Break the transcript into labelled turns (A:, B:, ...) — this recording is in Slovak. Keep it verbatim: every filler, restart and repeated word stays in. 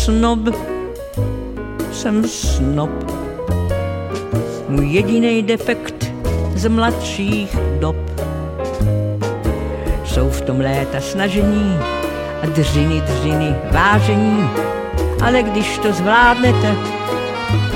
A: snob, jsem snob. Můj jedinej defekt z mladších dob jsou v tom léta snažení a dřiny, dřiny, vážení, ale když to zvládnete,